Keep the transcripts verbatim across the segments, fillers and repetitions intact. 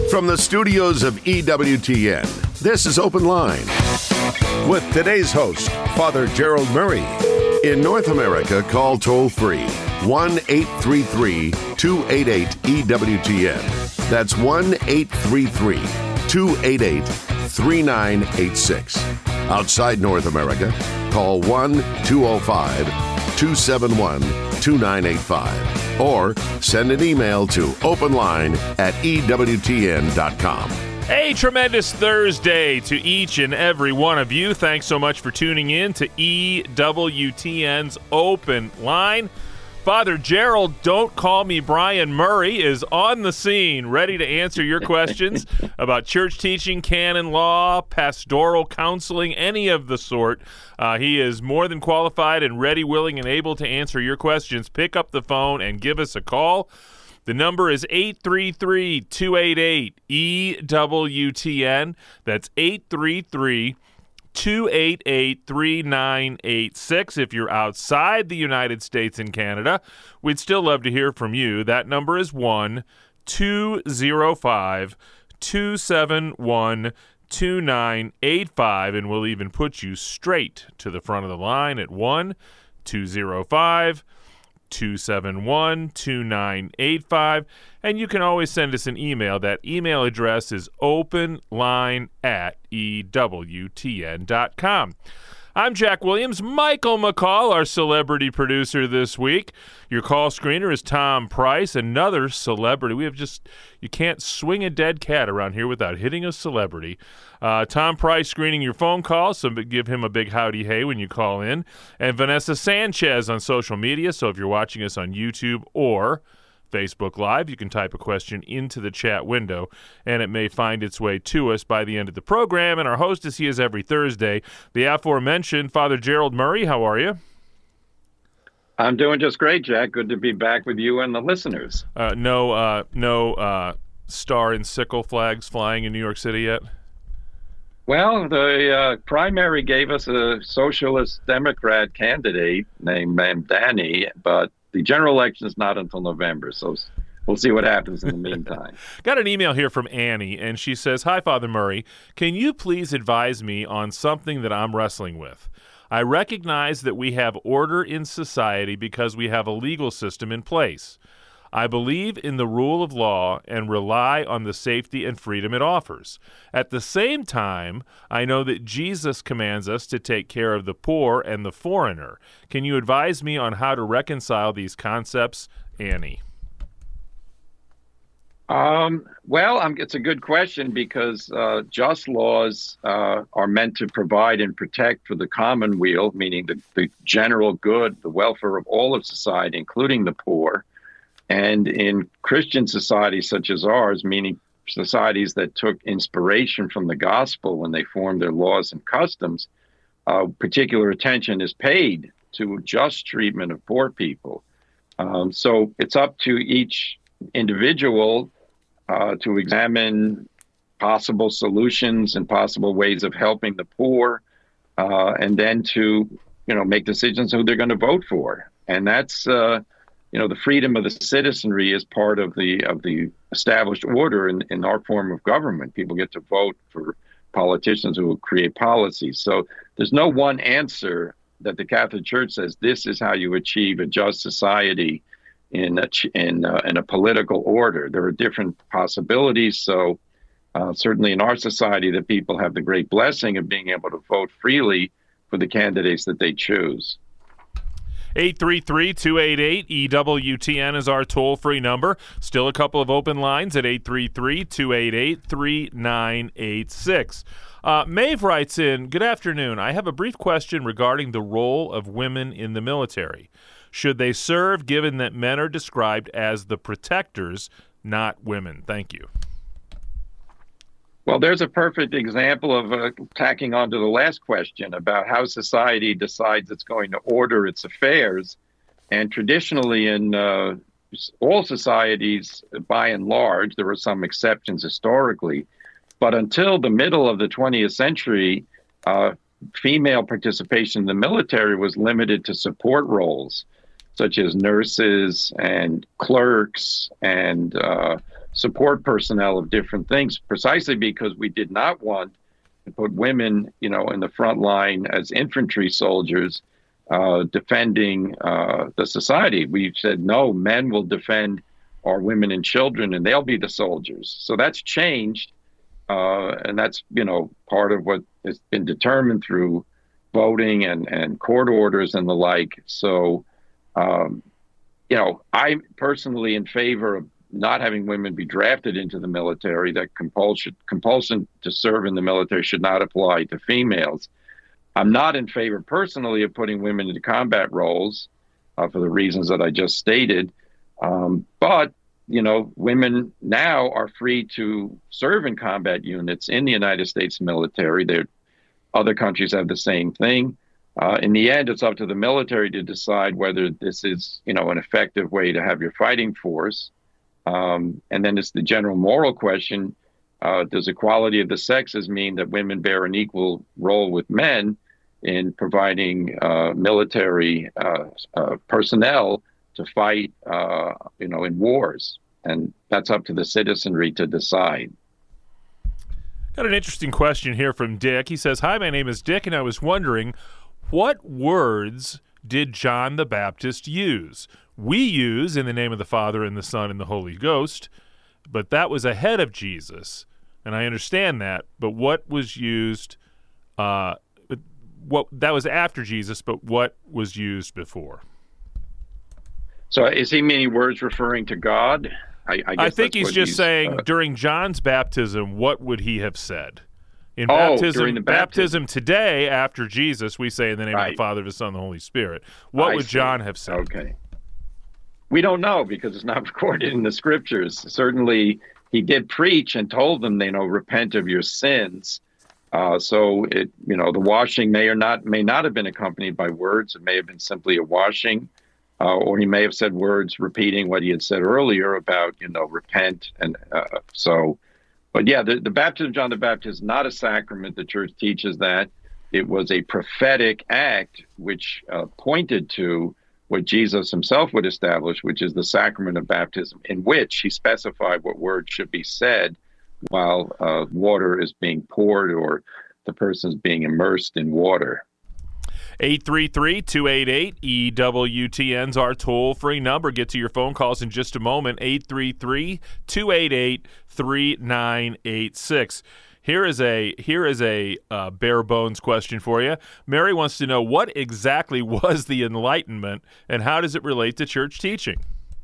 From the studios of E W T N, this is Open Line. With today's host, Father Gerald Murray. In North America, call toll-free one eight three three, two eight eight, E W T N. That's one eight three three, two eight eight, three nine eight six. Outside North America, call one two zero five, two seven one, two nine eight five or send an email to openline at E W T N dot com. A tremendous Thursday to each and every one of you. Thanks so much for tuning in to E W T N's Open Line. Father Gerald, Don't Call Me Brian Murray, is on the scene, ready to answer your questions about church teaching, canon law, pastoral counseling, any of the sort. Uh, he is more than qualified and ready, willing, and able to answer your questions. Pick up the phone and give us a call. The number is eight three three, two eight eight, E W T N. That's eight three three, two eight eight, three nine eight six. If you're outside the United States and Canada, we'd still love to hear from you. That number is one two zero five, two seven one, two nine eight five, and we'll even put you straight to the front of the line at one two zero five, two seven one, two nine eight five, and you can always send us an email. That email address is openline at E W T N dot com. I'm Jack Williams. Michael McCall, our celebrity producer this week. Your call screener is Tom Price, another celebrity. We have just, you can't swing a dead cat around here without hitting a celebrity. Uh, Tom Price screening your phone calls, so give him a big howdy hey when you call in. And Vanessa Sanchez on social media, so if you're watching us on YouTube or Facebook Live, you can type a question into the chat window, and it may find its way to us by the end of the program. And our host is he is every Thursday, the aforementioned Father Gerald Murray. How are you? I'm doing just great, Jack. Good to be back with you and the listeners. Uh, no, uh, no uh, star and sickle flags flying in New York City yet? Well, the uh, primary gave us a socialist Democrat candidate named Mamdani, but the general election is not until November, so we'll see what happens in the meantime. Got an email here from Annie, and she says, "Hi, Father Murray. Can you please advise me on something that I'm wrestling with? I recognize that we have order in society because we have a legal system in place. I believe in the rule of law and rely on the safety and freedom it offers. At the same time, I know that Jesus commands us to take care of the poor and the foreigner. Can you advise me on how to reconcile these concepts, Annie?" Um, well, um, it's a good question because uh, just laws uh, are meant to provide and protect for the commonweal, meaning the, the general good, the welfare of all of society, including the poor. And in Christian societies such as ours, meaning societies that took inspiration from the gospel when they formed their laws and customs, uh, particular attention is paid to just treatment of poor people. Um, so it's up to each individual uh, to examine possible solutions and possible ways of helping the poor, uh, and then to, you know, make decisions who they're going to vote for. And that's, uh, you know, the freedom of the citizenry is part of the of the established order in, in our form of government. People get to vote for politicians who will create policies. So there's no one answer that the Catholic Church says this is how you achieve a just society in a, in a, in a political order. There are different possibilities. So uh, certainly in our society, the people have the great blessing of being able to vote freely for the candidates that they choose. eight three three, two eight eight, E W T N is our toll-free number. Still a couple of open lines at eight three three, two eight eight, three nine eight six. Uh, Maeve writes in, "Good afternoon. I have a brief question regarding the role of women in the military. Should they serve given that men are described as the protectors, not women? Thank you." Well, there's a perfect example of uh, tacking on to the last question about how society decides it's going to order its affairs. And traditionally in uh, all societies, by and large, there were some exceptions historically, but until the middle of the twentieth century, uh, female participation in the military was limited to support roles, such as nurses and clerks and uh, support personnel of different things, precisely because we did not want to put women, you know, in the front line as infantry soldiers uh, defending uh, the society. We said, no, men will defend our women and children, and they'll be the soldiers. So that's changed, uh, and that's, you know, part of what has been determined through voting and, and court orders and the like. So, um, you know, I'm personally in favor of not having women be drafted into the military. That compulsion compulsion to serve in the military should not apply to females. I'm not in favor personally of putting women into combat roles uh, for the reasons that I just stated. Um, but, you know, women now are free to serve in combat units in the United States military. There, other countries have the same thing. Uh, in the end, it's up to the military to decide whether this is, you know, an effective way to have your fighting force. Um, and then it's the general moral question, uh, does equality of the sexes mean that women bear an equal role with men in providing uh, military uh, uh, personnel to fight, uh, you know, in wars? And that's up to the citizenry to decide. Got an interesting question here from Dick. He says, hi, my name is Dick, and I was wondering, what words did John the Baptist use? We use in the name of the Father and the Son and the Holy Ghost, but that was ahead of Jesus, and I understand that. But what was used? Uh, what that was after Jesus, but what was used before? So, is he meaning words referring to God? I, I, guess I think he's just he's, saying uh, during John's baptism, what would he have said? In oh, baptism, during the baptism baptism today, after Jesus, we say in the name right. of the Father, the Son, and the Holy Spirit. What I would see. John have said? Okay. We don't know because it's not recorded in the scriptures. Certainly, he did preach and told them, you know, repent of your sins. Uh, so it, you know, the washing may or not may not have been accompanied by words. It may have been simply a washing, uh, or he may have said words repeating what he had said earlier about, you know, repent. And uh, so, but yeah, the, the baptism of John the Baptist is not a sacrament. The church teaches that it was a prophetic act which uh, pointed to what Jesus himself would establish, which is the sacrament of baptism, in which he specified what words should be said while uh, water is being poured or the person's being immersed in water. eight three three, two eight eight, E W T N's our toll-free number. Get to your phone calls in just a moment, eight three three, two eight eight, three nine eight six. Here is a here is a uh, bare bones question for you. Mary wants to know, what exactly was the Enlightenment, and how does it relate to church teaching?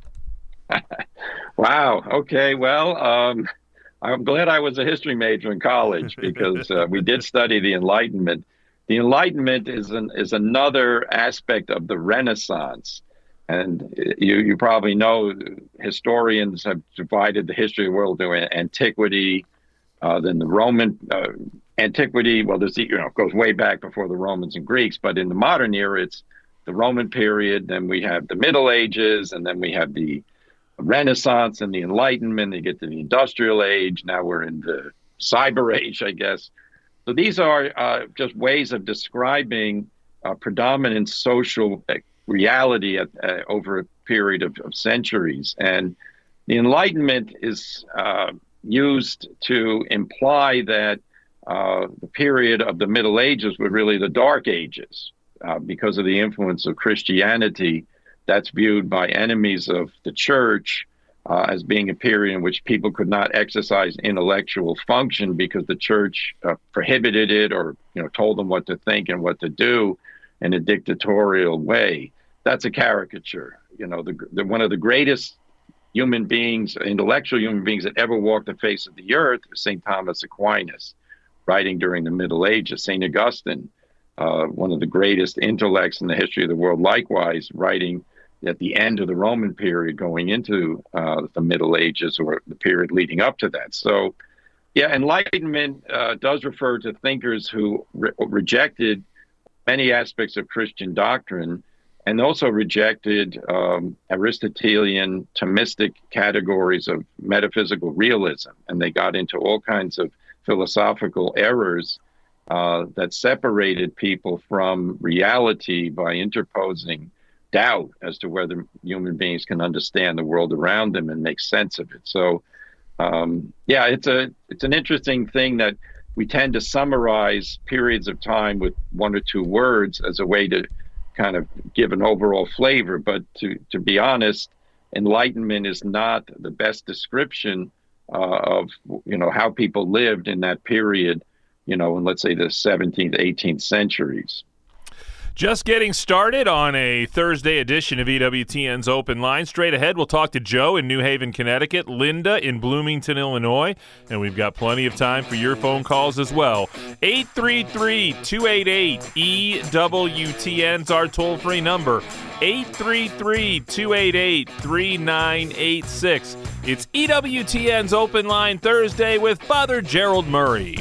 Wow. Okay. Well, um, I'm glad I was a history major in college because uh, we did study the Enlightenment. The Enlightenment is an is another aspect of the Renaissance, and you you probably know historians have divided the history of the world into antiquity. Uh, then the Roman uh, antiquity, well, there's, you know, it goes way back before the Romans and Greeks, but in the modern era, it's the Roman period. Then we have the Middle Ages, and then we have the Renaissance and the Enlightenment. They get to the Industrial Age. Now we're in the Cyber Age, I guess. So these are uh, just ways of describing uh, predominant social reality at, uh, over a period of, of centuries. And the Enlightenment is uh, used to imply that uh, the period of the Middle Ages were really the Dark Ages uh, because of the influence of Christianity. That's viewed by enemies of the church uh, as being a period in which people could not exercise intellectual function because the church uh, prohibited it, or, you know, told them what to think and what to do in a dictatorial way. That's a caricature. You know, the, the one of the greatest human beings, intellectual human beings that ever walked the face of the earth, Saint Thomas Aquinas, writing during the Middle Ages. Saint Augustine, uh, one of the greatest intellects in the history of the world, likewise, writing at the end of the Roman period, going into uh, the Middle Ages, or the period leading up to that. So, yeah, Enlightenment uh, does refer to thinkers who re- rejected many aspects of Christian doctrine, and also rejected um, Aristotelian Thomistic categories of metaphysical realism. And they got into all kinds of philosophical errors uh, that separated people from reality by interposing doubt as to whether human beings can understand the world around them and make sense of it. So um, yeah, it's a it's an interesting thing that we tend to summarize periods of time with one or two words as a way to kind of give an overall flavor. But to to be honest, enlightenment is not the best description uh, of you know how people lived in that period, you know, in let's say the seventeenth, eighteenth centuries. Just getting started on a Thursday edition of E W T N's Open Line. Straight ahead, we'll talk to Joe in New Haven, Connecticut, Linda in Bloomington, Illinois, and we've got plenty of time for your phone calls as well. eight three three, two eight eight, E W T N's our toll-free number, eight three three, two eight eight, three nine eight six. It's E W T N's Open Line Thursday with Father Gerald Murray.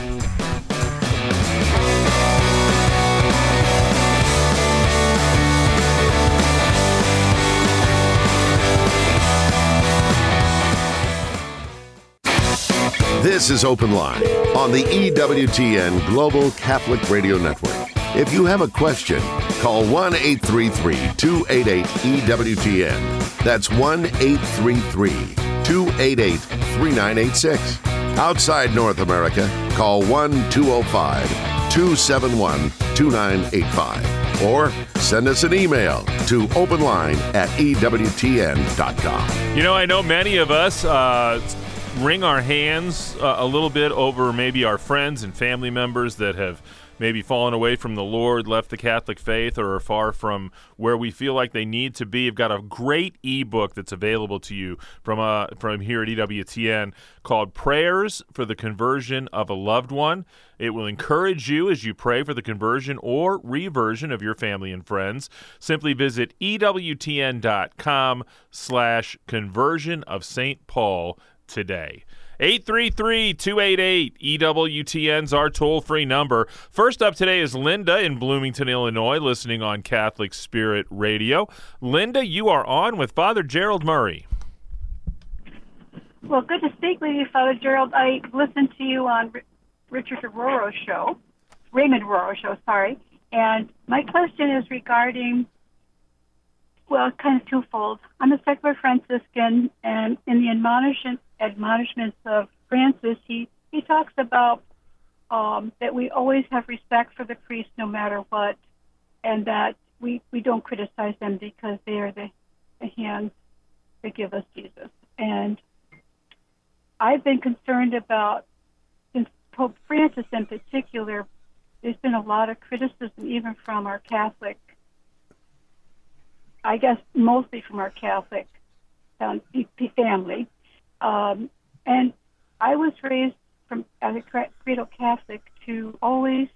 This is Open Line on the E W T N Global Catholic Radio Network. If you have a question, call one eight three three, two eight eight, E W T N. That's one eight three three, two eight eight, three nine eight six. Outside North America, call one two zero five, two seven one, two nine eight five. Or send us an email to openline at E W T N dot com. You know, I know many of us uh, wring our hands uh, a little bit over maybe our friends and family members that have maybe fallen away from the Lord, left the Catholic faith, or are far from where we feel like they need to be. You've got a great ebook that's available to you from uh, from here at E W T N called Prayers for the Conversion of a Loved One. It will encourage you as you pray for the conversion or reversion of your family and friends. Simply visit E W T N dot com slash conversion of Saint Paul today. eight three three, two eight eight, E W T N's our toll-free number. First up today is Linda in Bloomington, Illinois, listening on Catholic Spirit Radio. Linda, you are on with Father Gerald Murray. Well, good to speak with you, Father Gerald. I listened to you on R- Richard Aroro's show, Raymond Aroro's show, sorry. And my question is regarding, well, kind of twofold. I'm a secular Franciscan, and in the admonition, admonishments of Francis, he, he talks about um, that we always have respect for the priest no matter what, and that we, we don't criticize them because they are the, the hands that give us Jesus. And I've been concerned about, since Pope Francis in particular, there's been a lot of criticism even from our Catholic, I guess mostly from our Catholic um, family. Um, and I was raised from as a cradle Catholic to always,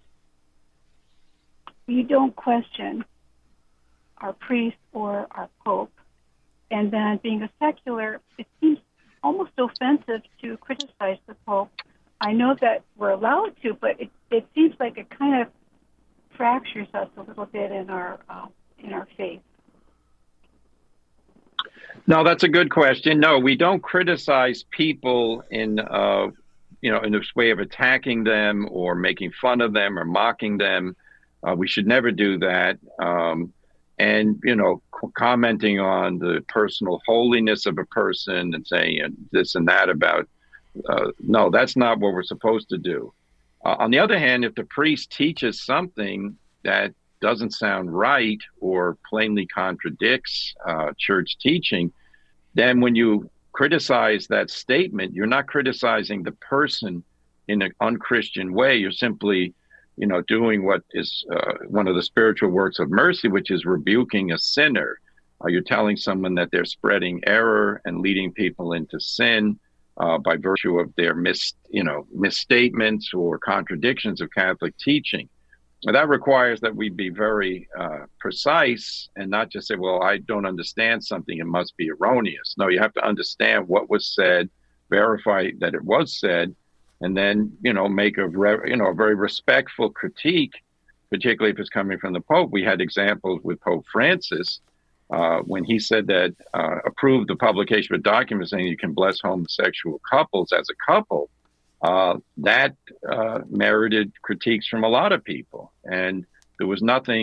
you don't question our priest or our Pope. And then being a secular, it seems almost offensive to criticize the Pope. I know that we're allowed to, but it, it seems like it kind of fractures us a little bit in our uh, in our faith. No, that's a good question. No, we don't criticize people in, uh, you know, in this way of attacking them or making fun of them or mocking them. Uh, we should never do that. Um, and, you know, c- commenting on the personal holiness of a person and saying uh, this and that about, uh, no, that's not what we're supposed to do. Uh, on the other hand, if the priest teaches something that doesn't sound right or plainly contradicts uh, church teaching, then when you criticize that statement, you're not criticizing the person in an unchristian way. You're simply, you know, doing what is uh, one of the spiritual works of mercy, which is rebuking a sinner. Uh, you're telling someone that they're spreading error and leading people into sin uh, by virtue of their mis, you know, misstatements or contradictions of Catholic teaching. That requires that we be very uh, precise and not just say, well, I don't understand something, it must be erroneous. No, you have to understand what was said, verify that it was said, and then, you know, make a, re- you know, a very respectful critique, particularly if it's coming from the Pope. We had examples with Pope Francis uh, when he said that uh, approved the publication of a document saying you can bless homosexual couples as a couple. Uh, that uh, merited critiques from a lot of people. And there was nothing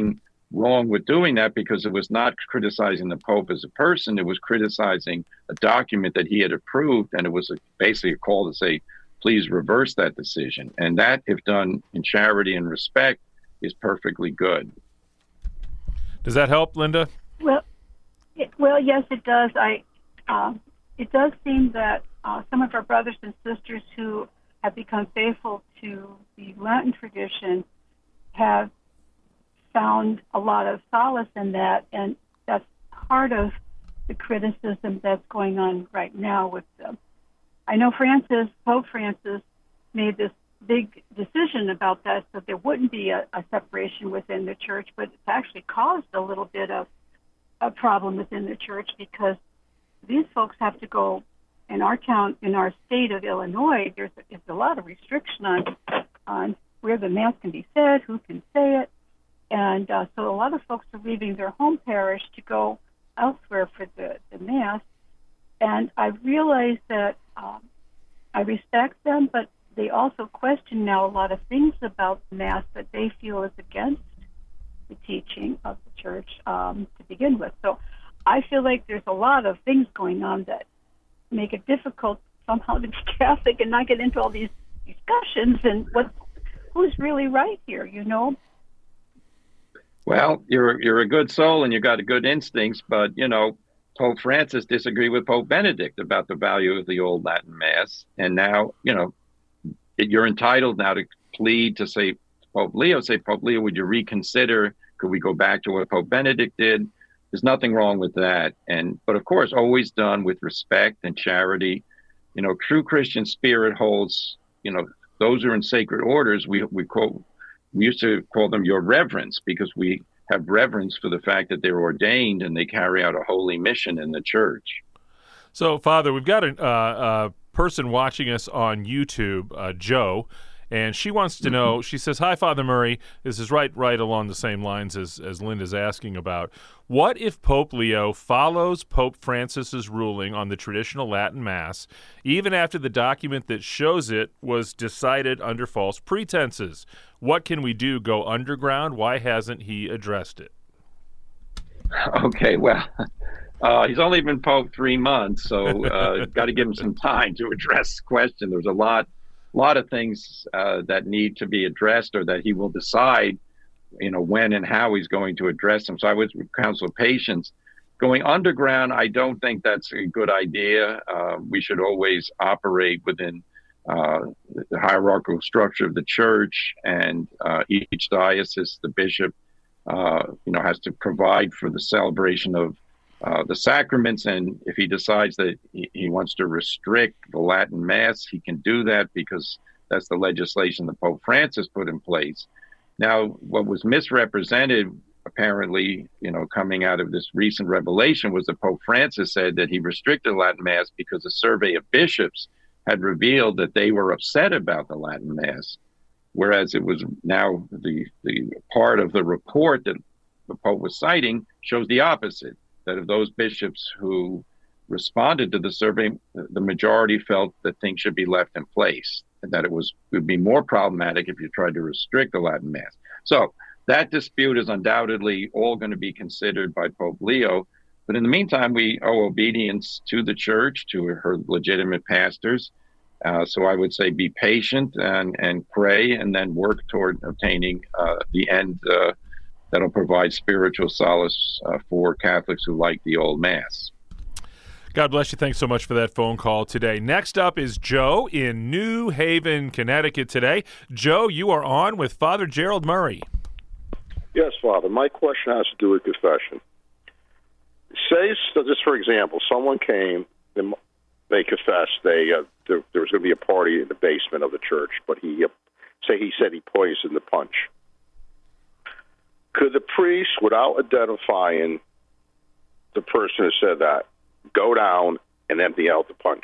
wrong with doing that because it was not criticizing the Pope as a person. It was criticizing a document that he had approved, and it was a, basically a call to say, please reverse that decision. And that, if done in charity and respect, is perfectly good. Does that help, Linda? Well, it, well, yes, it does. I, uh, it does seem that uh, some of our brothers and sisters who have become faithful to the Latin tradition have found a lot of solace in that, and that's part of the criticism that's going on right now with them. I know Francis, Pope Francis, made this big decision about that, so there wouldn't be a, a separation within the church, but it's actually caused a little bit of a problem within the church because these folks have to go in our town, in our state of Illinois. There's a, there's a lot of restriction on on where the Mass can be said, who can say it. And uh, so a lot of folks are leaving their home parish to go elsewhere for the, the Mass. And I realize that um, I respect them, but they also question now a lot of things about the Mass that they feel is against the teaching of the Church um, to begin with. So I feel like there's a lot of things going on that make it difficult somehow to be Catholic and not get into all these discussions and what who's really right here, you know? Well, you're you're a good soul and you got a good instincts, but you know, Pope Francis disagreed with Pope Benedict about the value of the old Latin Mass, and now you know you're entitled now to plead to say Pope Leo, say Pope Leo, would you reconsider? Could we go back to what Pope Benedict did? There's nothing wrong with that, and but of course, always done with respect and charity. You know, true Christian spirit holds. You know, those who are in sacred orders, we we quote. We used to call them your reverence because we have reverence for the fact that they're ordained and they carry out a holy mission in the church. So, Father, we've got a, uh, a person watching us on YouTube, uh, Joe, and she wants to know, she says, hi, Father Murray. This is right right along the same lines as, as Linda's asking about. What if Pope Leo follows Pope Francis's ruling on the traditional Latin Mass, even after the document that shows it was decided under false pretenses? What can we do? Go underground? Why hasn't he addressed it? Okay, well, uh, he's only been Pope three months, so uh, got to give him some time to address the question. There's a lot A lot of things uh, that need to be addressed, or that he will decide, you know, when and how he's going to address them. So I would counsel patience. Going underground, I don't think that's a good idea. Uh, we should always operate within uh, the hierarchical structure of the church, and uh, each diocese, the bishop, uh, you know, has to provide for the celebration of Uh, the sacraments, and if he decides that he, he wants to restrict the Latin Mass, he can do that because that's the legislation that Pope Francis put in place. Now, what was misrepresented, apparently, you know, coming out of this recent revelation, was that Pope Francis said that he restricted Latin Mass because a survey of bishops had revealed that they were upset about the Latin Mass, whereas it was now the the part of the report that the Pope was citing shows the opposite. That of those bishops who responded to the survey, the majority felt that things should be left in place, and that it was it would be more problematic if you tried to restrict the Latin Mass. So that dispute is undoubtedly all going to be considered by Pope Leo. But in the meantime, we owe obedience to the church, to her legitimate pastors. Uh, so I would say be patient and, and pray, and then work toward obtaining uh, the end uh, that'll provide spiritual solace uh, for Catholics who like the old Mass. God bless you. Thanks so much for that phone call today. Next up is Joe in New Haven, Connecticut today. Joe, you are on with Father Gerald Murray. Yes, Father. My question has to do with confession. Say, so just for example, someone came, and they confessed they uh, there, there was going to be a party in the basement of the church, but he, uh, say he said he poisoned the punch. Could the priest, without identifying the person who said that, go down and empty out the punch?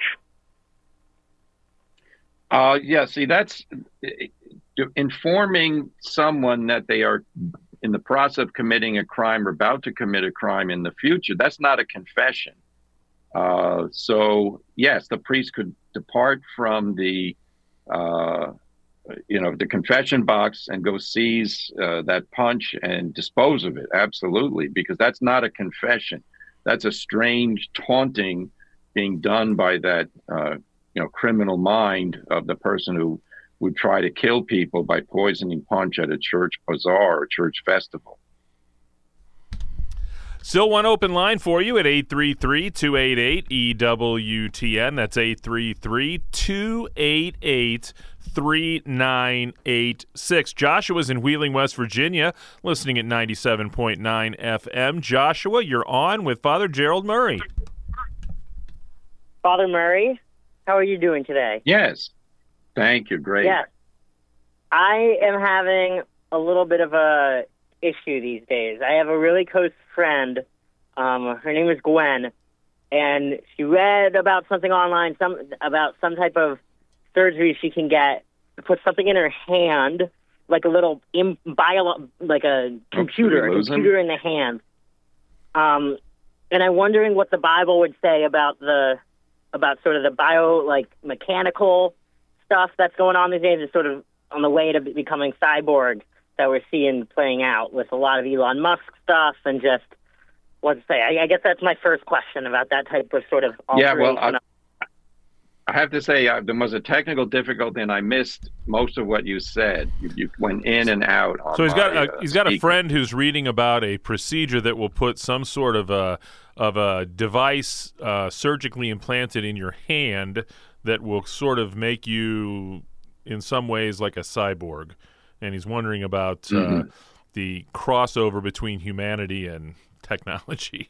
Uh, yeah, see, that's informing someone that they are in the process of committing a crime or about to commit a crime in the future. That's not a confession. Uh, so, yes, the priest could depart from the uh, you know, the confession box and go seize uh, that punch and dispose of it. Absolutely, because that's not a confession. That's a strange taunting being done by that, uh, you know, criminal mind of the person who would try to kill people by poisoning punch at a church bazaar or church festival. Still one open line for you at eight three three, two eight eight, E W T N. That's eight three three, two eight eight, three nine eight six. Joshua's in Wheeling, West Virginia, listening at ninety-seven point nine F M. Joshua, you're on with Father Gerald Murray. Father Murray, how are you doing today? Yes. Thank you. Great. Yes. I am having a little bit of a issue these days. I have a really close friend. Um, her name is Gwen, and she read about something online, some about some type of surgery she can get to put something in her hand, like a little im- bio, like a computer, Oh, a computer in the hand. Um, and I'm wondering what the Bible would say about the about sort of the bio, like mechanical stuff that's going on these days. Is sort of on the way to becoming cyborg that we're seeing playing out with a lot of Elon Musk stuff and just, what to say, I, I guess that's my first question about that type of sort of Yeah, well, alteration. I, I have to say uh, there was a technical difficulty and I missed most of what you said. You, you went in and out. On So he's got my, a, uh, he's got a speaker. friend who's reading about a procedure that will put some sort of a of a device uh, surgically implanted in your hand that will sort of make you, in some ways, like a cyborg. And he's wondering about Mm-hmm. uh, the crossover between humanity and technology.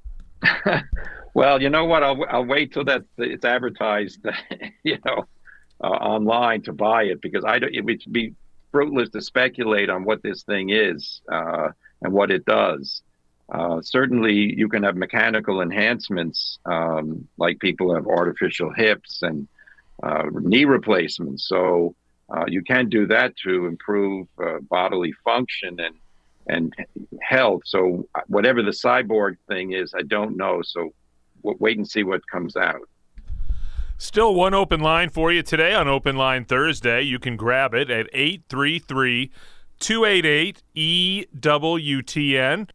Well, you know what? I'll, I'll wait till that it's advertised, you know, uh, online to buy it, because I don't, it would be fruitless to speculate on what this thing is uh, and what it does. Uh, certainly, you can have mechanical enhancements, um, like people have artificial hips and uh, knee replacements. So uh, you can do that to improve uh, bodily function and and health. So whatever the cyborg thing is, I don't know. So we'll wait and see what comes out. Still one open line for you today on Open Line Thursday. You can grab it at eight three three, two eight eight, E W T N.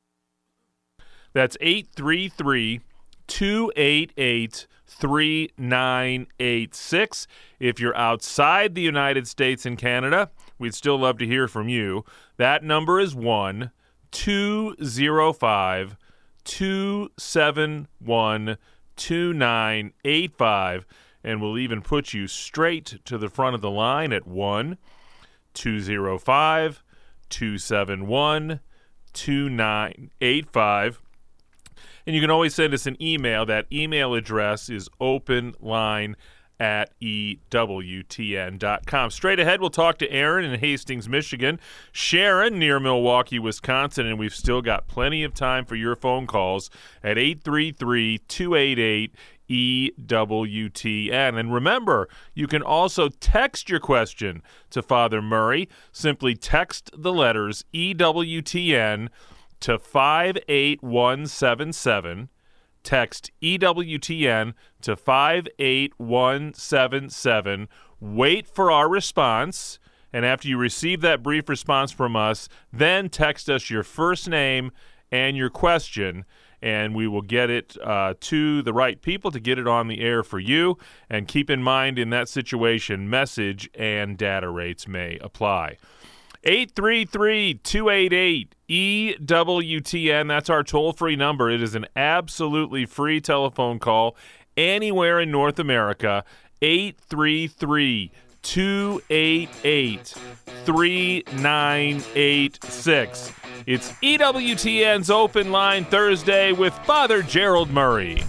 That's eight three three, two eight eight, three nine eight six. If you're outside the United States and Canada, we'd still love to hear from you. That number is one two zero five, two seven one, two nine eight five, and we'll even put you straight to the front of the line at one two zero five, two seven one, two nine eight five. And you can always send us an email. That email address is openline at E W T N dot com. Straight ahead, we'll talk to Aaron in Hastings, Michigan, Sharon near Milwaukee, Wisconsin, and we've still got plenty of time for your phone calls at eight three three, two eight eight, E W T N. And remember, you can also text your question to Father Murray. Simply text the letters E W T N to five eight one seven seven. Text E W T N to five eight one seven seven. Wait for our response, and after you receive that brief response from us, then text us your first name and your question, and we will get it uh, to the right people to get it on the air for you. And keep in mind, in that situation, message and data rates may apply. eight three three, two eight eight, E W T N. That's our toll-free number. It is an absolutely free telephone call anywhere in North America. eight three three, two eight eight, three nine eight six. It's E W T N's Open Line Thursday with Father Gerald Murray.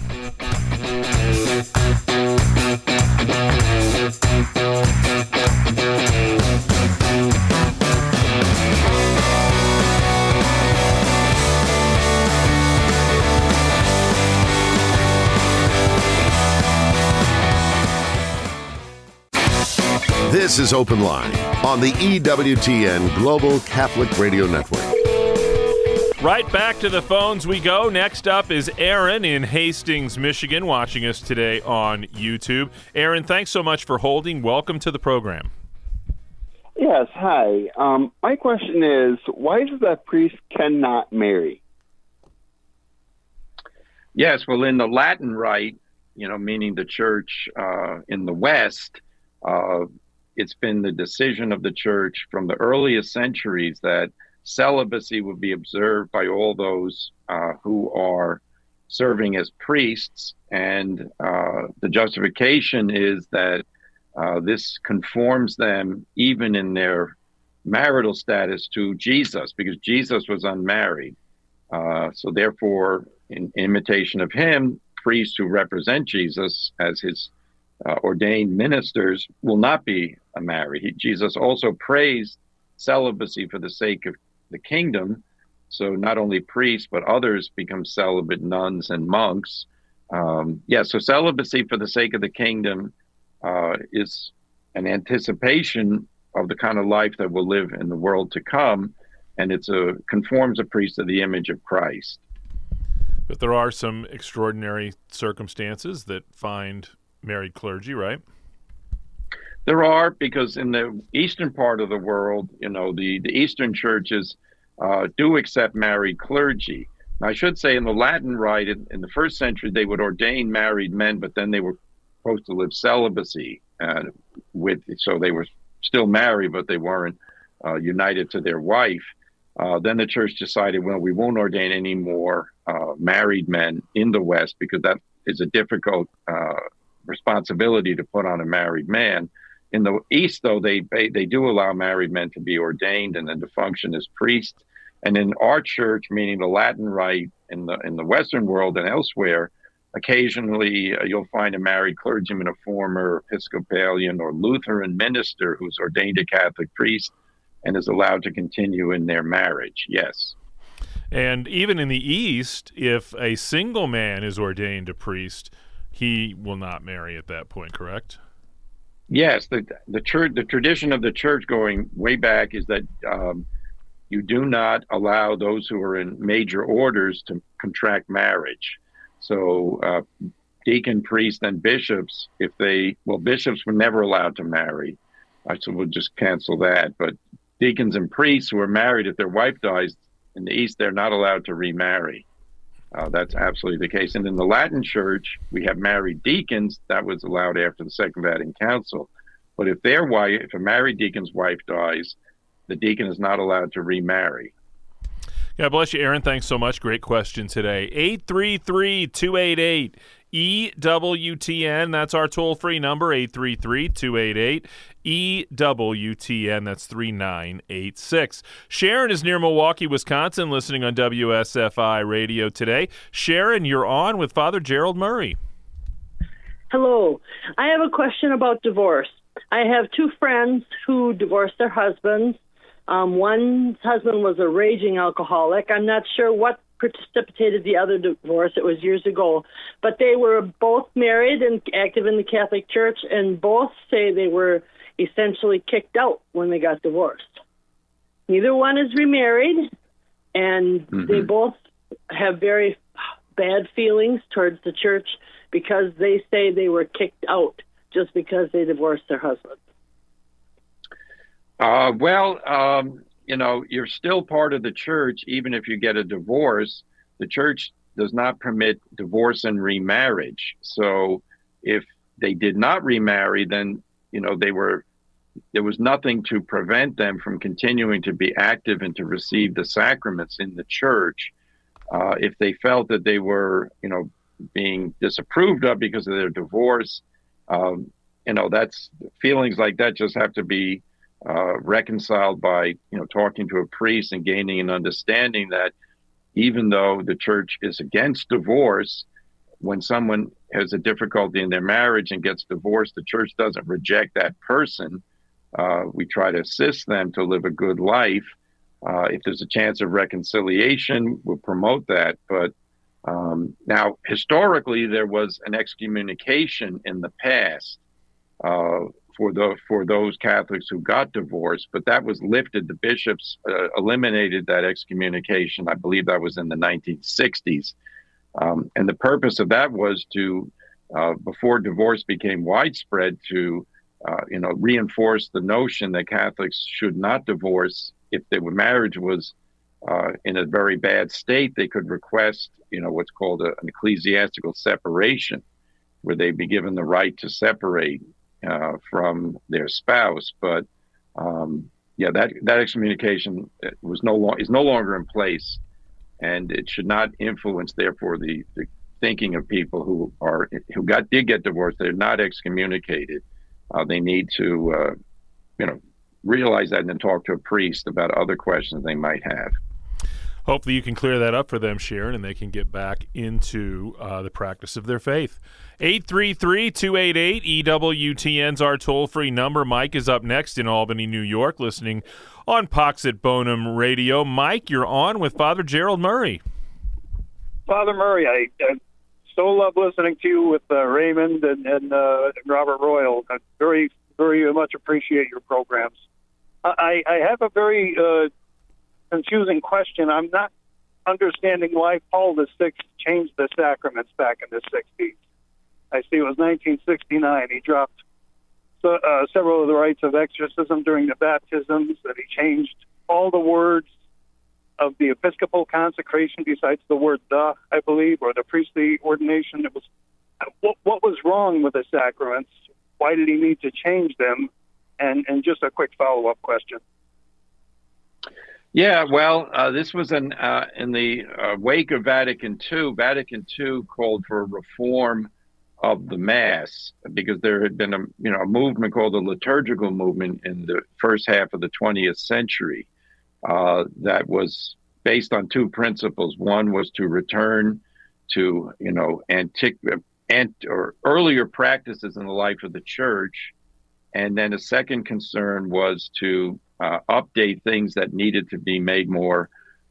This is Open Line on the E W T N Global Catholic Radio Network. Right back to the phones we go. Next up is Aaron in Hastings, Michigan, watching us today on YouTube. Aaron, thanks so much for holding. Welcome to the program. Yes, hi. Um, my question is, why is it that priests cannot marry? Yes, well, in the Latin Rite, you know, meaning the church uh, in the West, uh, it's been the decision of the church from the earliest centuries that celibacy would be observed by all those uh, who are serving as priests. And uh, the justification is that uh, this conforms them, even in their marital status, to Jesus, because Jesus was unmarried. Uh, so therefore, in imitation of him, priests who represent Jesus as his uh, ordained ministers will not be married. He, Jesus also praised celibacy for the sake of the kingdom. So not only priests, but others become celibate, nuns and monks. Um, yeah, so celibacy for the sake of the kingdom uh, is an anticipation of the kind of life that will live in the world to come. And it's a conforms a priest to the image of Christ. But there are some extraordinary circumstances that find married clergy, right? There are, because in the eastern part of the world, you know, the, the Eastern churches uh, do accept married clergy. Now, I should say in the Latin Rite, in, in the first century, they would ordain married men, but then they were supposed to live celibacy. Uh, with so they were still married, but they weren't uh, united to their wife. Uh, then the church decided, well, we won't ordain any more uh, married men in the West, because that is a difficult uh, responsibility to put on a married man. In the East, though, they they do allow married men to be ordained and then to function as priests. And in our church, meaning the Latin Rite in the in the Western world and elsewhere, occasionally uh, you'll find a married clergyman, a former Episcopalian or Lutheran minister who's ordained a Catholic priest and is allowed to continue in their marriage. Yes. And even in the East, if a single man is ordained a priest, he will not marry at that point, correct? Yes. The the church, the tradition of the church going way back is that um, you do not allow those who are in major orders to contract marriage. So uh, deacon, priest, and bishops, if they, well, bishops were never allowed to marry. I so we'll just cancel that. But deacons and priests who are married, if their wife dies in the East, they're not allowed to remarry. Uh, that's absolutely the case. And in the Latin Church, we have married deacons. That was allowed after the Second Vatican Council. But if their wife, if a married deacon's wife dies, the deacon is not allowed to remarry. God bless you, Aaron. Thanks so much. Great question today. eight three three, two eight eight, E W T N. That's our toll-free number, eight three three, two eight eight, E W T N. That's three nine eight six. Sharon is near Milwaukee, Wisconsin, listening on W S F I Radio today. Sharon, you're on with Father Gerald Murray. Hello. I have a question about divorce. I have two friends who divorced their husbands. Um, one's husband was a raging alcoholic. I'm not sure what precipitated the other divorce. It was years ago. But they were both married and active in the Catholic Church, and both say they were essentially kicked out when they got divorced. Neither one is remarried, and mm-hmm. they both have very bad feelings towards the church because they say they were kicked out just because they divorced their husband. Uh, well, um, you know, you're still part of the church, even if you get a divorce. The church does not permit divorce and remarriage. So if they did not remarry, then, you know, they were, there was nothing to prevent them from continuing to be active and to receive the sacraments in the church. Uh, if they felt that they were, you know, being disapproved of because of their divorce, um, you know, that's feelings like that just have to be Uh, reconciled by, you know, talking to a priest and gaining an understanding that even though the church is against divorce, when someone has a difficulty in their marriage and gets divorced, the church doesn't reject that person. Uh, we try to assist them to live a good life. Uh, if there's a chance of reconciliation, we'll promote that. But um, now, historically, there was an excommunication in the past uh, for the for those Catholics who got divorced, but that was lifted. The bishops uh, eliminated that excommunication. I believe that was in the nineteen sixties. Um, and the purpose of that was to, uh, before divorce became widespread, to uh, you know, reinforced the notion that Catholics should not divorce. If their marriage was uh, in a very bad state, they could request, you know, what's called a, an ecclesiastical separation, where they'd be given the right to separate uh, from their spouse. But um, yeah, that that excommunication was no long is no longer in place, and it should not influence, therefore, the, the thinking of people who are who got did get divorced. They're not excommunicated. Uh, they need to, uh, you know, realize that and then talk to a priest about other questions they might have. Hopefully you can clear that up for them, Sharon, and they can get back into uh, the practice of their faith. eight three three, two eight eight, E W T N's our toll-free number. Mike is up next in Albany, New York, listening on Pax et Bonum Radio. Mike, you're on with Father Gerald Murray. Father Murray, I, I so love listening to you with uh, Raymond and, and uh, Robert Royal. I very, very much appreciate your programs. I, I have a very... Uh, confusing question. I'm not understanding why Paul the Sixth changed the sacraments back in the sixties. I see it was nineteen sixty-nine. He dropped so, uh, several of the rites of exorcism during the baptisms, that he changed all the words of the Episcopal consecration besides the word "the," I believe, or the priestly ordination. It was what, what was wrong with the sacraments? Why did he need to change them? And, and just a quick follow-up question. Yeah, well, uh, this was in, uh, in the uh, wake of Vatican Two. Vatican Two called for a reform of the Mass, because there had been a you know a movement called the liturgical movement in the first half of the twentieth century uh, that was based on two principles. One was to return to you know antique ant, or earlier practices in the life of the Church, and then a second concern was to Uh, update things that needed to be made more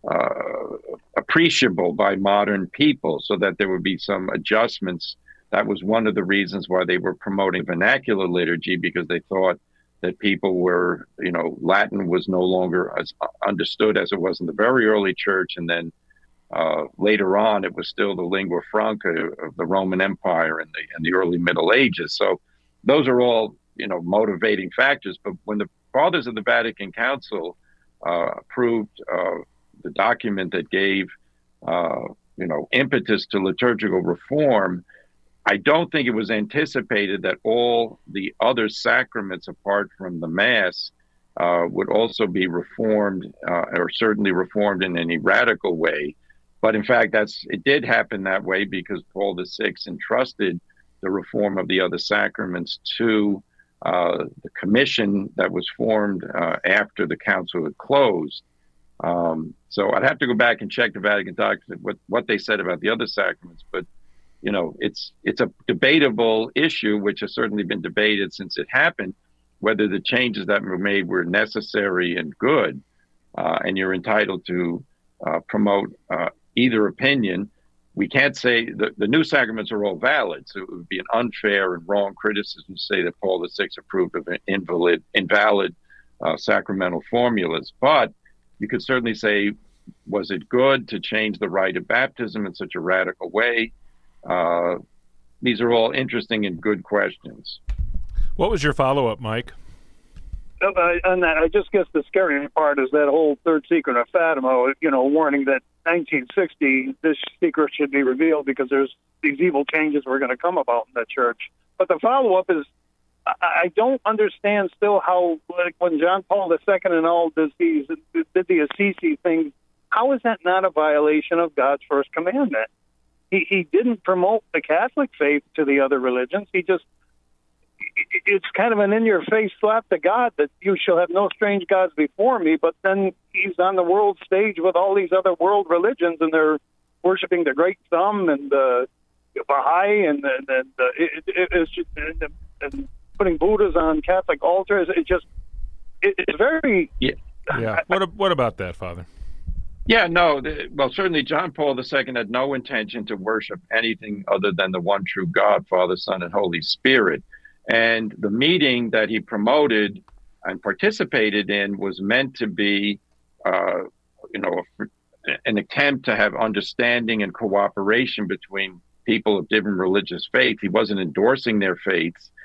uh, appreciable by modern people, so that there would be some adjustments. That was one of the reasons why they were promoting vernacular liturgy, because they thought that people were, you know, Latin was no longer as understood as it was in the very early church. And then uh, later on, it was still the lingua franca of the Roman Empire in the, in the early Middle Ages. So those are all, you know, motivating factors. But when the Fathers of the Vatican Council uh, approved uh, the document that gave, uh, you know, impetus to liturgical reform, I don't think it was anticipated that all the other sacraments apart from the Mass uh, would also be reformed, uh, or certainly reformed in any radical way. But in fact, that's it did happen that way, because Paul the Sixth entrusted the reform of the other sacraments to Uh, the commission that was formed uh, after the council had closed. Um, so I'd have to go back and check the Vatican document, what, what they said about the other sacraments. But, you know, it's it's a debatable issue, which has certainly been debated since it happened, whether the changes that were made were necessary and good. Uh, and you're entitled to uh, promote uh, either opinion. We can't say the, the new sacraments are all valid, so it would be an unfair and wrong criticism to say that Paul the Sixth approved of invalid, invalid uh, sacramental formulas. But you could certainly say, was it good to change the rite of baptism in such a radical way? Uh, these are all interesting and good questions. What was your follow-up, Mike? On that, I just guess the scary part is that whole third secret of Fatima, you know, warning that nineteen sixty, this secret should be revealed because there's these evil changes were going to come about in the church. But the follow-up is, I, I don't understand still how, like when John Paul the Second and all does these, did the Assisi thing, how is that not a violation of God's first commandment? He, he didn't promote the Catholic faith to the other religions. He just, it's kind of an in-your-face slap to God that you shall have no strange gods before me, but then he's on the world stage with all these other world religions, and they're worshiping the Great Thumb and the uh, Baha'i, and, and, and uh, it, it, it's just, and, and putting Buddhas on Catholic altars. It just, it, it's very... Yeah. yeah. What, what about that, Father? Yeah, no, the, well, certainly John Paul the Second had no intention to worship anything other than the one true God, Father, Son, and Holy Spirit. And the meeting that he promoted and participated in was meant to be, uh, you know, an attempt to have understanding and cooperation between people of different religious faith. He wasn't endorsing their faiths.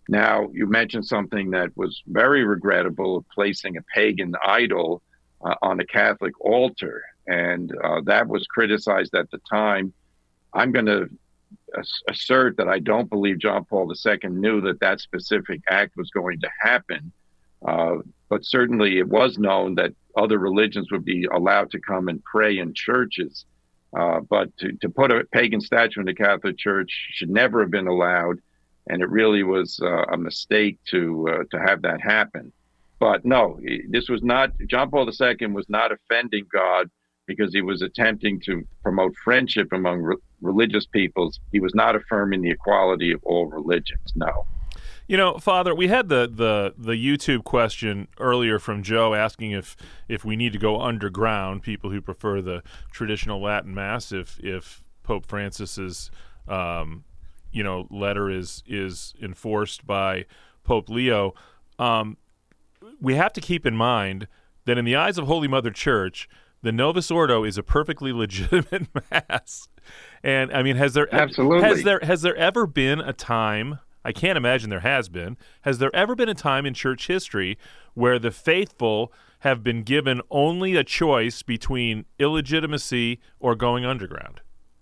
Now, you mentioned something that was very regrettable, placing a pagan idol uh, on a Catholic altar. And uh, that was criticized at the time. I'm going to ass- assert that I don't believe John Paul the Second knew that that specific act was going to happen. Uh, but certainly it was known that other religions would be allowed to come and pray in churches. Uh, but to, to put a pagan statue in the Catholic Church should never have been allowed. And it really was uh, a mistake to uh, to have that happen. But no, this was not, John Paul the Second was not offending God because he was attempting to promote friendship among re- religious peoples. He was not affirming the equality of all religions, no. You know, Father, we had the, the, the YouTube question earlier from Joe asking if, if we need to go underground, people who prefer the traditional Latin Mass, if if Pope Francis's um, you know letter is is enforced by Pope Leo. Um, we have to keep in mind that in the eyes of Holy Mother Church, the Novus Ordo is a perfectly legitimate Mass. And I mean, has there Absolutely. has there has there ever been a time? I can't imagine there has been. Has there ever been a time in church history where the faithful have been given only a choice between illegitimacy or going underground?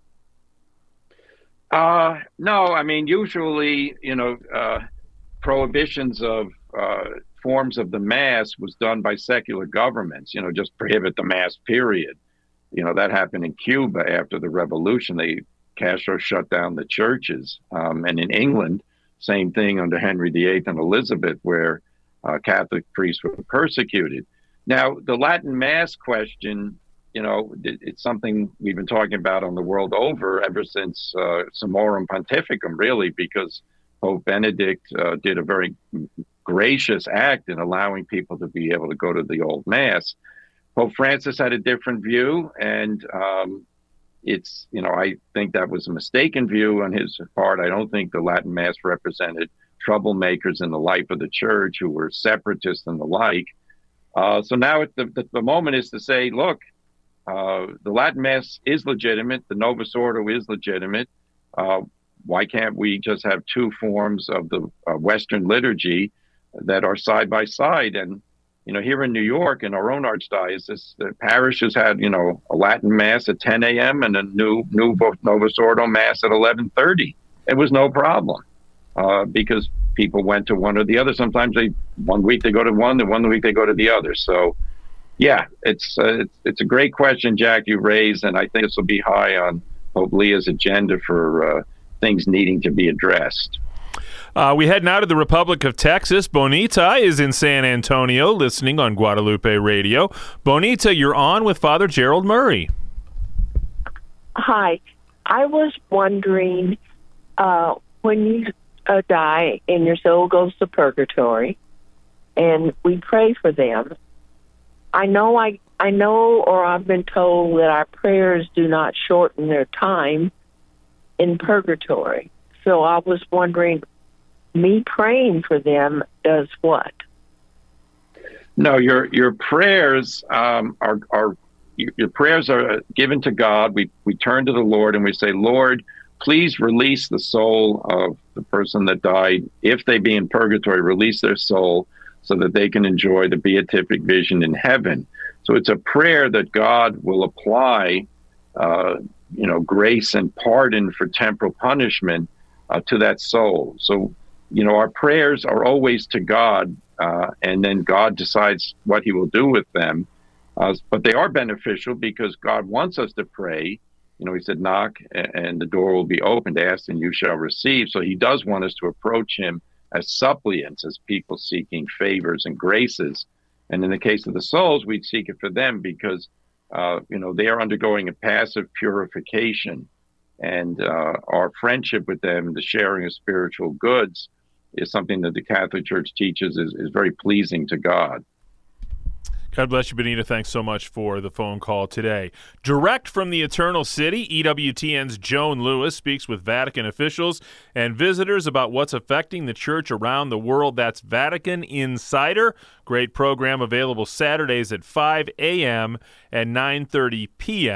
Uh, no, I mean, usually, you know, uh, prohibitions of uh, forms of the Mass was done by secular governments, you know, just prohibit the Mass, period. You know, that happened in Cuba after the revolution. They Castro shut down the churches. Um, and in England, same thing under Henry the Eighth and Elizabeth, where uh, Catholic priests were persecuted. Now, the Latin Mass question, you know, it, it's something we've been talking about on the world over ever since uh, Summorum Pontificum, really, because Pope Benedict uh, did a very gracious act in allowing people to be able to go to the old Mass. Pope Francis had a different view, and um, it's, you know, I think that was a mistaken view on his part. I don't think the Latin Mass represented troublemakers in the life of the church who were separatists and the like. Uh, so now it, the, the, the moment is to say, look, uh, the Latin Mass is legitimate. The Novus Ordo is legitimate. Uh, why can't we just have two forms of the uh, Western liturgy that are side by side? And, you know, here in New York, in our own archdiocese, the parish has had, you know, a Latin Mass at ten a.m. and a new, new Novus Ordo Mass at eleven thirty. It was no problem uh, because people went to one or the other. Sometimes they, one week they go to one, and one week they go to the other. So, yeah, it's, uh, it's, it's a great question, Jack, you raised, and I think this will be high on Pope Leo's agenda for uh, things needing to be addressed. Uh, we head now to the Republic of Texas. Bonita is in San Antonio listening on Guadalupe Radio. Bonita, you're on with Father Gerald Murray. Hi. I was wondering, uh, when you uh, die and your soul goes to purgatory, and we pray for them, I know I, I know or I've been told that our prayers do not shorten their time in purgatory. So I was wondering, me praying for them does what? No, your your prayers um, are are your prayers are given to God. We we turn to the Lord and we say, Lord, please release the soul of the person that died. If they be in purgatory, release their soul so that they can enjoy the beatific vision in heaven. So it's a prayer that God will apply, uh, you know, grace and pardon for temporal punishment uh, to that soul. So, you know, our prayers are always to God, uh, and then God decides what he will do with them. Uh, but they are beneficial because God wants us to pray. You know, he said, knock and the door will be opened, ask and you shall receive. So he does want us to approach him as suppliants, as people seeking favors and graces. And in the case of the souls, we'd seek it for them because, uh, you know, they are undergoing a passive purification. And uh, our friendship with them, the sharing of spiritual goods, is something that the Catholic Church teaches is, is very pleasing to God. God bless you, Benita. Thanks so much for the phone call today. Direct from the Eternal City, E W T N's Joan Lewis speaks with Vatican officials and visitors about what's affecting the church around the world. That's Vatican Insider. Great program available Saturdays at five a.m. and nine thirty p.m.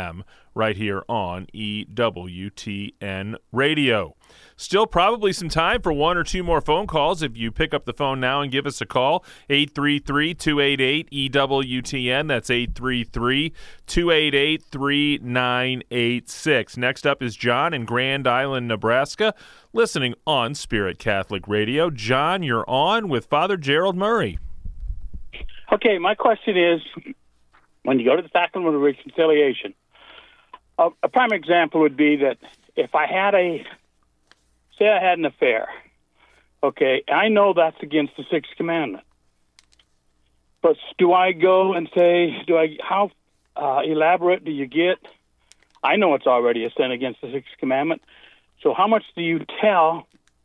right here on E W T N Radio. Still probably some time for one or two more phone calls. If you pick up the phone now and give us a call, eight three three, two eight eight, E W T N. That's eight three three, two eight eight, three nine eight six. Next up is John in Grand Island, Nebraska, listening on Spirit Catholic Radio. John, you're on with Father Gerald Murray. Okay, my question is, when you go to the sacrament of reconciliation, a, a prime example would be that if I had a Say I had an affair, okay, I know that's against the sixth commandment. But do I go and say, do I? How uh, elaborate do you get? I know it's already a sin against the sixth commandment. So how much do you tell?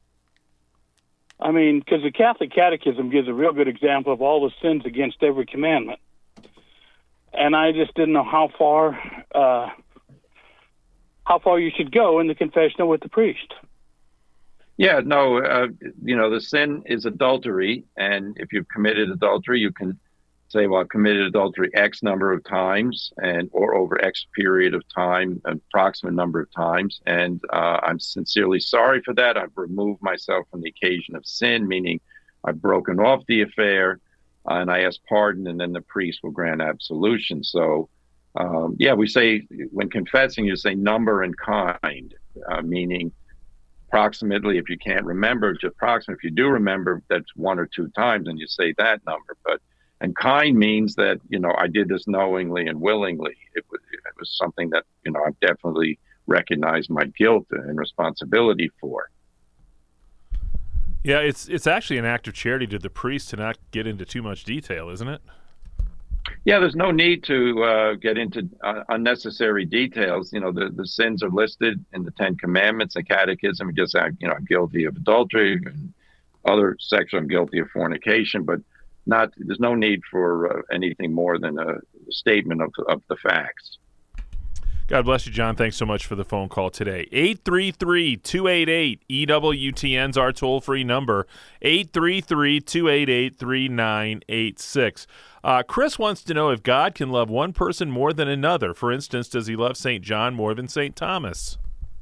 I mean, because the Catholic Catechism gives a real good example of all the sins against every commandment. And I just didn't know how far, uh, how far you should go in the confessional with the priest. Yeah, no, uh, you know, the sin is adultery. And if you've committed adultery, you can say, well, I've committed adultery X number of times and or over X period of time, an approximate number of times. And uh, I'm sincerely sorry for that. I've removed myself from the occasion of sin, meaning I've broken off the affair uh, and I ask pardon, and then the priest will grant absolution. So, um, yeah, we say when confessing, you say number and kind, uh, meaning approximately, if you can't remember, just approximately. If you do remember, that's one or two times, and you say that number. But and kind means that, you know, I did this knowingly and willingly. It was it was something that, you know, I've definitely recognized my guilt and responsibility for. Yeah, it's it's actually an act of charity to the priest to not get into too much detail, isn't it? Yeah, there's no need to uh, get into uh, unnecessary details. You know, the, the sins are listed in the Ten Commandments, the Catechism. Just, you know, I'm guilty of adultery and other sexual, I'm guilty of fornication, but not. There's no need for uh, anything more than a statement of, of the facts. God bless you, John. Thanks so much for the phone call today. eight three three, two eight eight, E W T N's our toll-free number, eight three three, two eight eight, three nine eight six. Uh, Chris wants to know if God can love one person more than another. For instance, does he love Saint John more than Saint Thomas?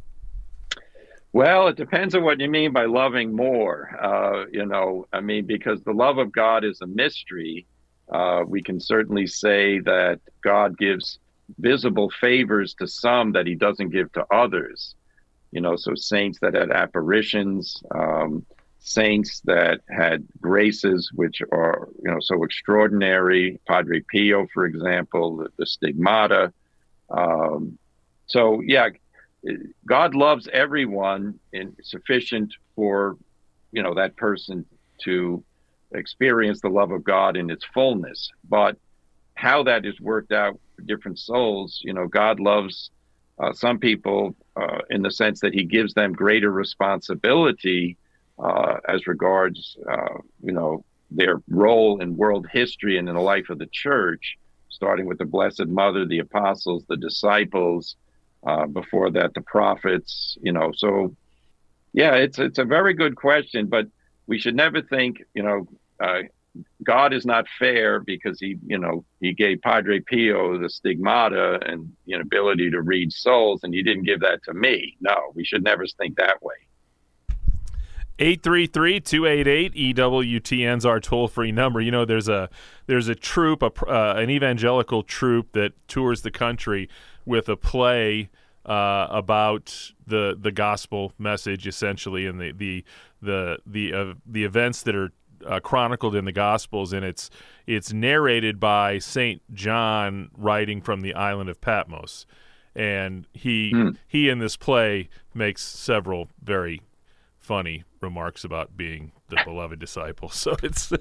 Well, it depends on what you mean by loving more. Uh, you know, I mean, because the love of God is a mystery. Uh, we can certainly say that God gives visible favors to some that he doesn't give to others. You know, so saints that had apparitions, um, saints that had graces which are, you know, so extraordinary. Padre Pio, for example, the, the stigmata. Um, so, yeah, God loves everyone and sufficient for, you know, that person to experience the love of God in its fullness. But how that is worked out for different souls, you know, God loves uh, some people uh, in the sense that he gives them greater responsibility uh, as regards, uh, you know, their role in world history and in the life of the church, starting with the Blessed Mother, the apostles, the disciples, uh, before that, the prophets, you know. So, yeah, it's it's a very good question, but we should never think, you know, uh, God is not fair because he, you know, he gave Padre Pio the stigmata and the ability to read souls, and he didn't give that to me. No, we should never think that way. eight three three, two eight eight, E W T N's our toll-free number. You know, there's a there's a troupe, a, uh, an evangelical troupe that tours the country with a play uh, about the the gospel message, essentially, and the the the the uh, the events that are uh, chronicled in the Gospels, and it's it's narrated by Saint John writing from the island of Patmos, and he mm. he in this play makes several very funny remarks about being the beloved disciple. So it's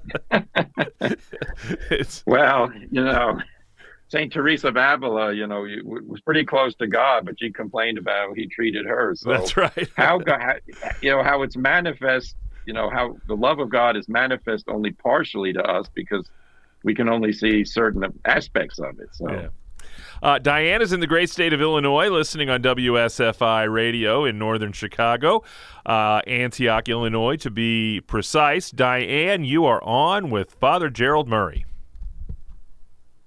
it's well, you know, Saint Teresa of Avila, you know, was pretty close to God, but she complained about how he treated her. So that's right. how God, you know, how it's manifest, you know, how the love of God is manifest only partially to us because we can only see certain aspects of it. So. Yeah. Uh, Diana's in the great state of Illinois, listening on W S F I radio in northern Chicago, uh, Antioch, Illinois, to be precise. Diane, you are on with Father Gerald Murray.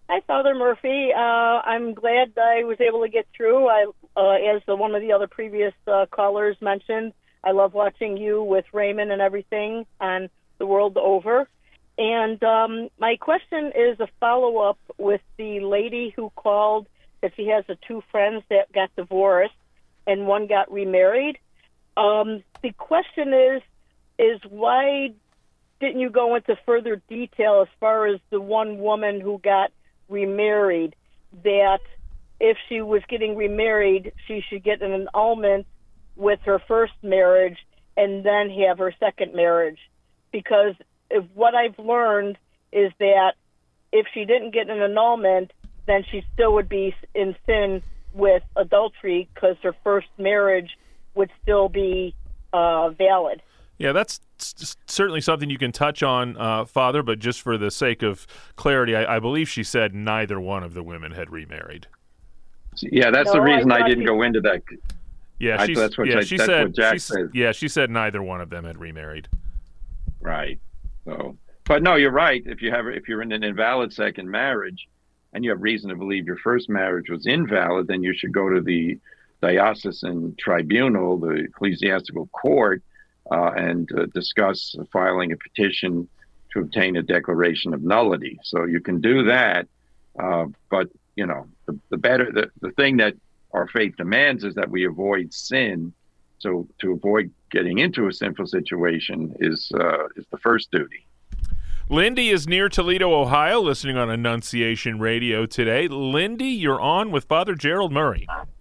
Hi, Father Murphy. Uh, I'm glad I was able to get through. I, uh, as the, one of the other previous uh, callers mentioned, I love watching you with Raymond and everything on The World Over. And um, my question is a follow-up with the lady who called that she has the two friends that got divorced and one got remarried. Um, the question is, is why didn't you go into further detail as far as the one woman who got remarried, that if she was getting remarried, she should get an annulment with her first marriage and then have her second marriage? Because if what I've learned is that if she didn't get an annulment, then she still would be in sin with adultery because her first marriage would still be uh, valid. Yeah, that's certainly something you can touch on, uh, Father, but just for the sake of clarity, I, I believe she said neither one of the women had remarried. Yeah, that's no, the reason I, I didn't she... go into that. Yeah, I, that's what, yeah, I, she that's said, what Jack she, said. Yeah, she said neither one of them had remarried. Right. So, but no, you're right. If you have, if you're in an invalid second marriage, and you have reason to believe your first marriage was invalid, then you should go to the diocesan tribunal, the ecclesiastical court, uh, and uh, discuss filing a petition to obtain a declaration of nullity. So you can do that, uh, but you know the, the better the, the thing that our faith demands is that we avoid sin. So to avoid getting into a sinful situation is uh, is the first duty. Lindy is near Toledo, Ohio, listening on Annunciation Radio today. Lindy, you're on with Father Gerald Murray.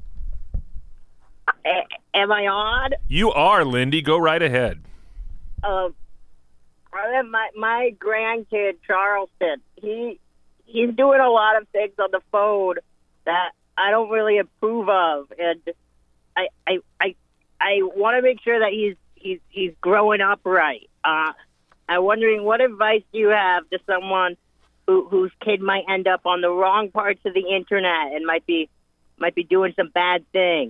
Am I on? You are, Lindy. Go right ahead. Uh, my my grandkid Charleston, he he's doing a lot of things on the phone that I don't really approve of, and I I I, I want to make sure that he's he's he's growing up right. Uh, I'm wondering, what advice do you have to someone who, whose kid might end up on the wrong parts of the internet and might be might be doing some bad things?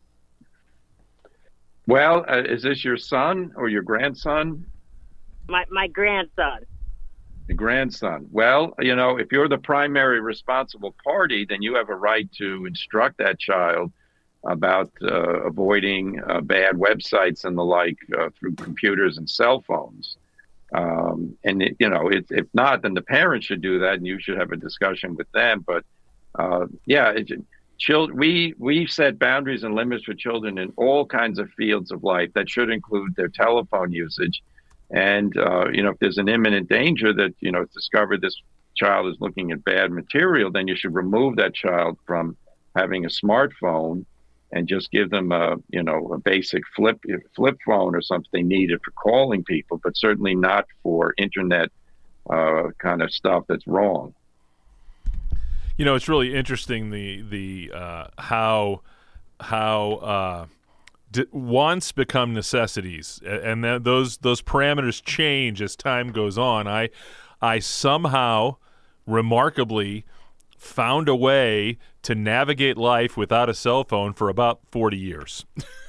Well, uh, is this your son or your grandson? My my grandson. The grandson. Well, you know, if you're the primary responsible party, then you have a right to instruct that child about uh, avoiding uh, bad websites and the like uh, through computers and cell phones. Um, and, it, you know, it, if not, then the parents should do that, and you should have a discussion with them. But, uh, yeah, it, child, we we set boundaries and limits for children in all kinds of fields of life that should include their telephone usage. And, uh, you know, if there's an imminent danger that, you know, it's discovered this child is looking at bad material, then you should remove that child from having a smartphone and just give them a, you know, a basic flip flip phone or something needed for calling people, but certainly not for internet uh, kind of stuff that's wrong. You know, it's really interesting the the uh, how how uh, d- wants become necessities, and that those those parameters change as time goes on. I I somehow remarkably found a way to navigate life without a cell phone for about forty years.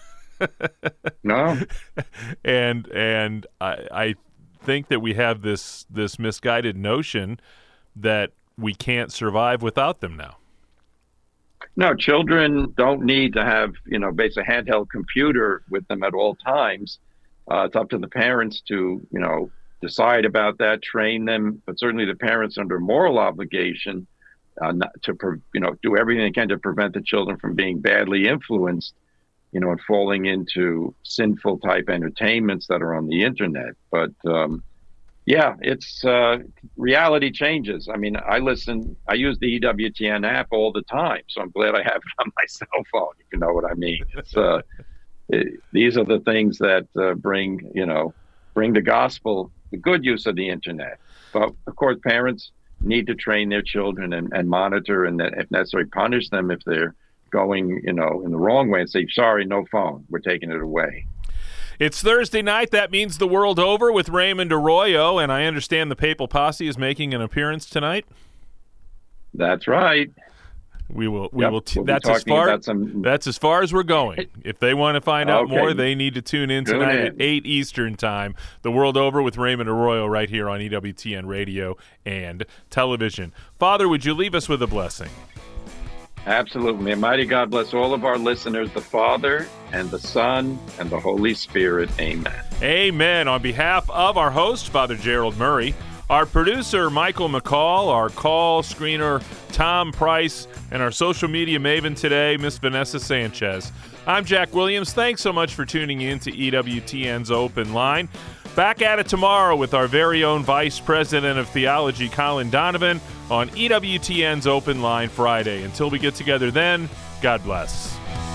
No. And and I, I think that we have this this misguided notion that we can't survive without them now. No, children don't need to have, you know, basically a handheld computer with them at all times. Uh, it's up to the parents to, you know, decide about that, train them, but certainly the parents under moral obligation uh, not to, pre- you know, do everything they can to prevent the children from being badly influenced, you know, and falling into sinful type entertainments that are on the internet. But, um, yeah, it's uh, reality changes. I mean, I listen, I use the E W T N app all the time, so I'm glad I have it on my cell phone, if you know what I mean. It's uh, it, these are the things that uh, bring, you know, bring the gospel, the good use of the internet. But of course, parents need to train their children and, and monitor and, if necessary, punish them if they're going, you know, in the wrong way and say, sorry, no phone, we're taking it away. It's Thursday night. That means the world over with Raymond Arroyo, and I understand the Papal Posse is making an appearance tonight. That's right. We will. We Yep, will. T- we'll be that's as talking far. about some- That's as far as we're going. If they want to find out Okay. more, they need to tune in Tune tonight in. at eight Eastern time. The World Over with Raymond Arroyo right here on E W T N Radio and television. Father, would you leave us with a blessing? Absolutely. May mighty God bless all of our listeners, the Father and the Son and the Holy Spirit. Amen. Amen. On behalf of our host, Father Gerald Murray, our producer, Michael McCall, our call screener, Tom Price, and our social media maven today, Miss Vanessa Sanchez. I'm Jack Williams. Thanks so much for tuning in to E W T N's Open Line. Back at it tomorrow with our very own Vice President of Theology, Colin Donovan, on E W T N's Open Line Friday. Until we get together then, God bless.